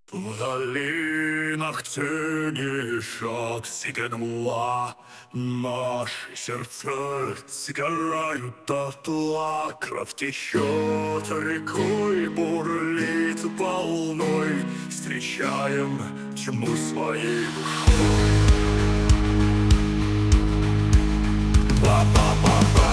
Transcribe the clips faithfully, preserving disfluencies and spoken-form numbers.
В долинах тени лежат сигнала, наши сердца сгорают дотла. Кровь течет рекой, бурлит волной, встречаем тьму своей душой. Ба-ба-ба-ба.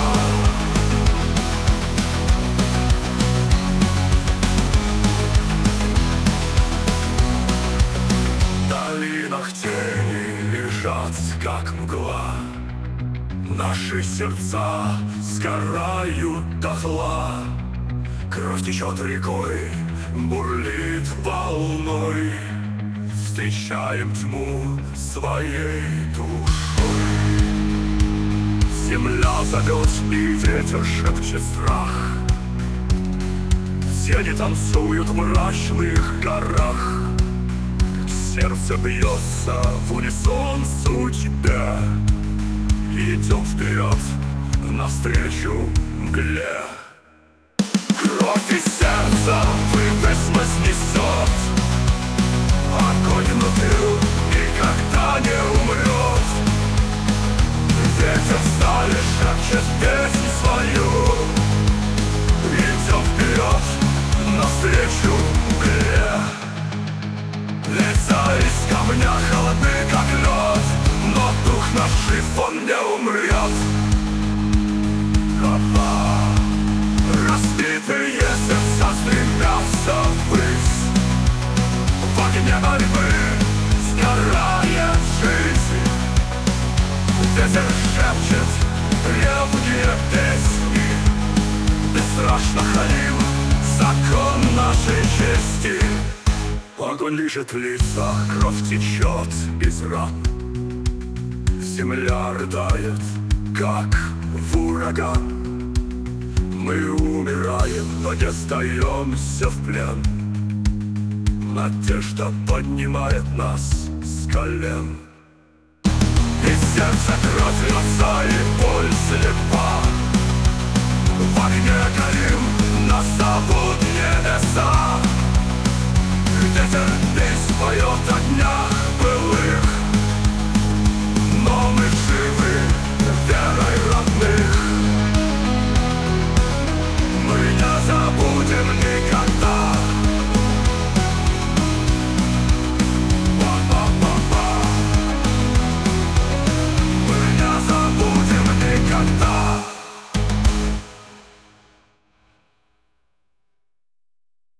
В долинах тени лежат, как мгла, наши сердца сгорают дотла. Кровь течет рекой, бурлит волной, встречаем тьму своей душой. Земля зовет, и ветер шепчет страх. Тени танцуют в мрачных горах. Сердце бьется в унисон судьбе. Идем вперед, навстречу мгле. Кровь из сердца выплеснулась несет. Огонь внутри никогда не умрет. Ветер стали шепчет песню свою. Идем вперед, навстречу мгле. Лица из камня холодны, как лед, но дух наш жив, он не умрет. Опа. Разбитые сердца стремятся ввысь. В огне борьбы сгорает жизнь. Ветер шепчет древние песни. Бесстрашно храним закон нашей чести. Огонь лижет лица, кровь течет из ран. Земля рыдает, как в ураган. Мы умираем, но не сдаемся в плен. Надежда поднимает нас с колен. Из сердца кровь льется и боль слепа. В огне горим, нас зовут небеса.